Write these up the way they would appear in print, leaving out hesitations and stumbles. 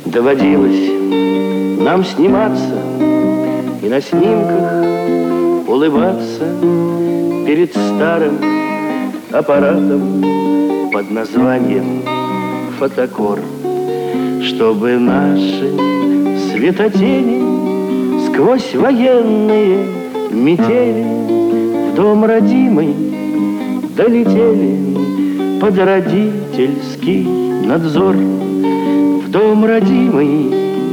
Доводилось нам сниматься и на снимках улыбаться перед старым аппаратом под названием фотокор, чтобы наши светотени сквозь военные метели в дом родимый долетели под родительский надзор. В дом родимый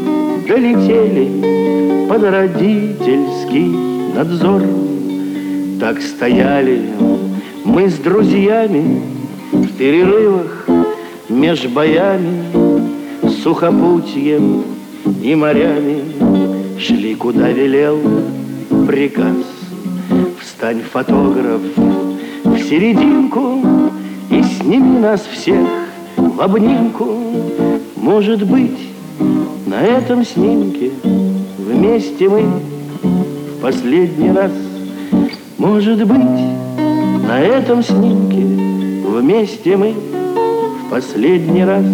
долетели под родительский надзор. Так стояли мы с друзьями в перерывах меж боями, сухопутьем и морями, шли, куда велел приказ. Встань, фотограф, в серединку и сними нас всех в обнимку. Может быть, на этом снимке вместе мы в последний раз. Может быть, на этом снимке вместе мы в последний раз.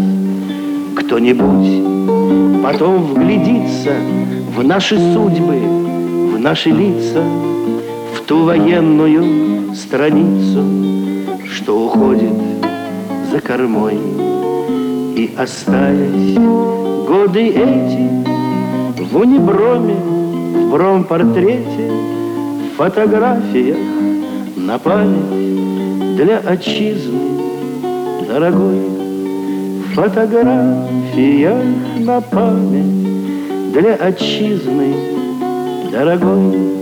Кто-нибудь потом вглядится в наши судьбы, в наши лица, в ту военную страницу, что уходит за кормой. И остались годы эти в униброме, в бромпортрете, в фотографиях на память для отчизны дорогой. В фотографиях на память для отчизны дорогой.